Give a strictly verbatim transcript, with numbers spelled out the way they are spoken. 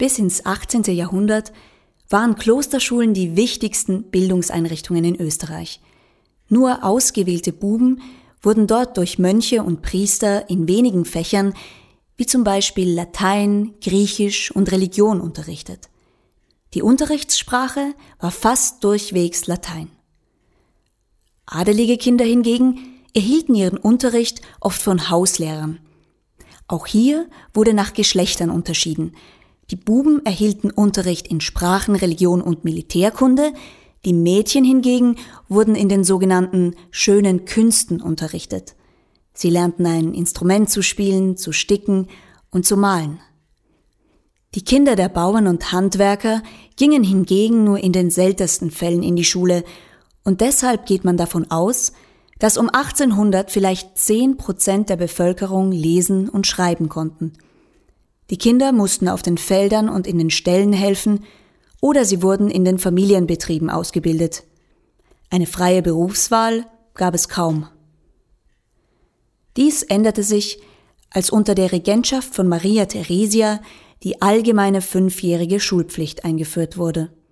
Bis ins achtzehnte Jahrhundert waren Klosterschulen die wichtigsten Bildungseinrichtungen in Österreich. Nur ausgewählte Buben wurden dort durch Mönche und Priester in wenigen Fächern, wie zum Beispiel Latein, Griechisch und Religion unterrichtet. Die Unterrichtssprache war fast durchwegs Latein. Adelige Kinder hingegen erhielten ihren Unterricht oft von Hauslehrern. Auch hier wurde nach Geschlechtern unterschieden. Die Buben erhielten Unterricht in Sprachen, Religion und Militärkunde, die Mädchen hingegen wurden in den sogenannten schönen Künsten unterrichtet. Sie lernten ein Instrument zu spielen, zu sticken und zu malen. Die Kinder der Bauern und Handwerker gingen hingegen nur in den seltensten Fällen in die Schule und deshalb geht man davon aus, dass um achtzehnhundert vielleicht zehn Prozent der Bevölkerung lesen und schreiben konnten. Die Kinder mussten auf den Feldern und in den Ställen helfen oder sie wurden in den Familienbetrieben ausgebildet. Eine freie Berufswahl gab es kaum. Dies änderte sich, als unter der Regentschaft von Maria Theresia die allgemeine fünfjährige Schulpflicht eingeführt wurde.